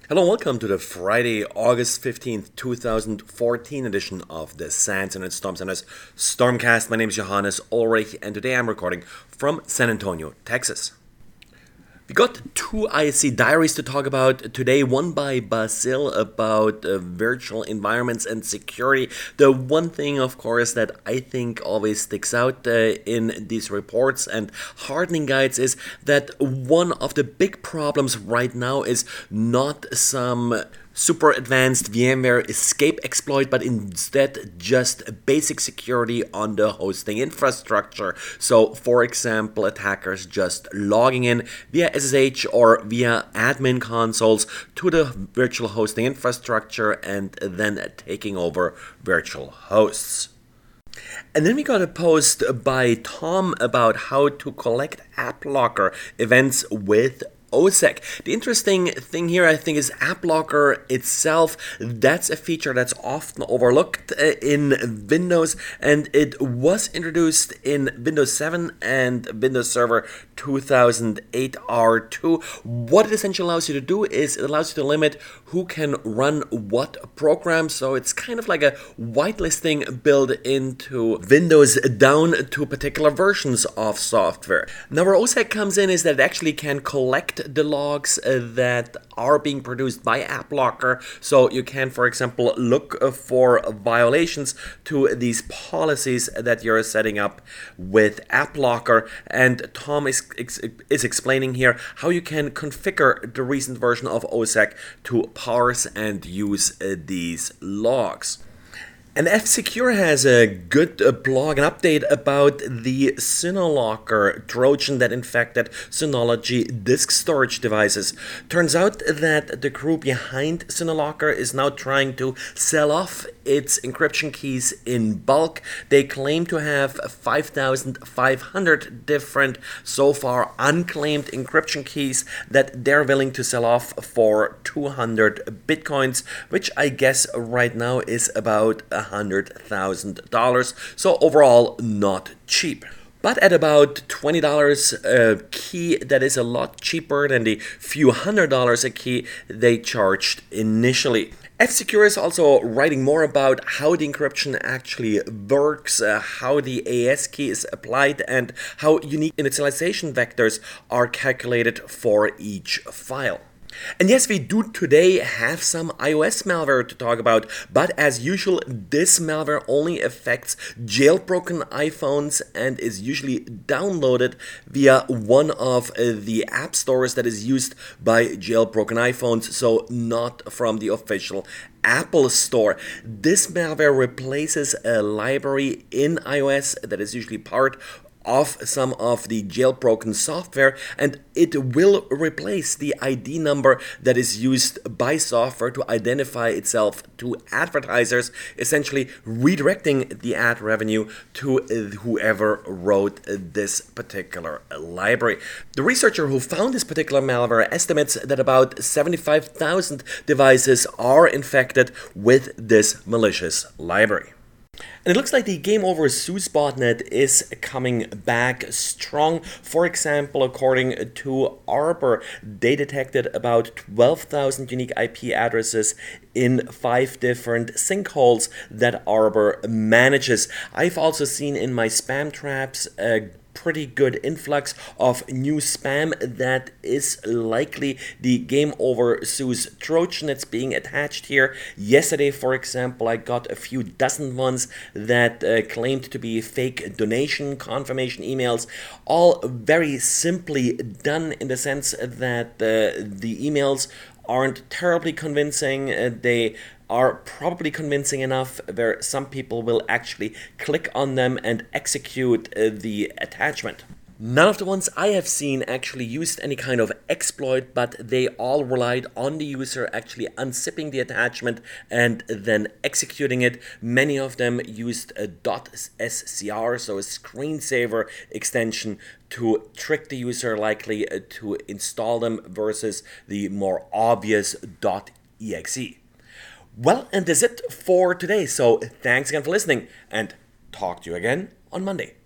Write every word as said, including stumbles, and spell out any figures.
Hello and welcome to the Friday, August fifteenth, twenty fourteen edition of the SANS Internet Storm Center's Stormcast. My name is Johannes Ulrich and today I'm recording from San Antonio, Texas. We got two I S C diaries to talk about today, one by Basil about uh, virtual environments and security. The one thing, of course, that I think always sticks out uh, in these reports and hardening guides is that one of the big problems right now is not some super advanced VMware escape exploit, but instead just basic security on the hosting infrastructure. So, for example, attackers just logging in via S S H or via admin consoles to the virtual hosting infrastructure and then taking over virtual hosts. And then we got a post by Tom about how to collect AppLocker events with O S E C. The interesting thing here, I think, is AppLocker itself. That's a feature that's often overlooked in Windows, and it was introduced in Windows seven and Windows Server two thousand eight R two. What it essentially allows you to do is it allows you to limit who can run what program. So it's kind of like a whitelisting built into Windows down to particular versions of software. Now, where O S E C comes in is that it actually can collect the logs uh, that are being produced by AppLocker. So you can, for example, look uh, for violations to these policies that you're setting up with AppLocker. And Tom is, is explaining here how you can configure the recent version of O S E C to parse and use uh, these logs. And F-Secure has a good uh, blog, an update about the Synolocker Trojan that infected Synology disk storage devices. Turns out that the crew behind Synolocker is now trying to sell off its encryption keys in bulk. They claim to have five thousand five hundred different, so far unclaimed encryption keys that they're willing to sell off for two hundred bitcoins, which I guess right now is about one hundred thousand dollars. So overall, not cheap. But at about twenty dollars a key, that is a lot cheaper than the few hundred dollars a key they charged initially. F-Secure is also writing more about how the encryption actually works, uh, how the A E S key is applied, and how unique initialization vectors are calculated for each file. And yes, we do today have some iOS malware to talk about, but as usual, this malware only affects jailbroken iPhones and is usually downloaded via one of the app stores that is used by jailbroken iPhones, so not from the official Apple Store. This malware replaces a library in iOS that is usually part of some of the jailbroken software, and it will replace the I D number that is used by software to identify itself to advertisers, essentially redirecting the ad revenue to whoever wrote this particular library. The researcher who found this particular malware estimates that about seventy-five thousand devices are infected with this malicious library. And it looks like the Game Over SUSE botnet is coming back strong. For example, according to Arbor, they detected about twelve thousand unique I P addresses in five different sinkholes that Arbor manages. I've also seen in my spam traps a pretty good influx of new spam that is likely the Game Over SUSE Trojan that's being attached here. Yesterday, for example, I got a few dozen ones that uh, claimed to be fake donation confirmation emails, all very simply done in the sense that uh, the emails aren't terribly convincing. Uh, they are probably convincing enough where some people will actually click on them and execute uh, the attachment. None of the ones I have seen actually used any kind of exploit, but they all relied on the user actually unzipping the attachment and then executing it. Many of them used a .scr, so a screensaver extension, to trick the user likely to install them versus the more obvious .exe. Well, and that's it for today. So thanks again for listening, and talk to you again on Monday.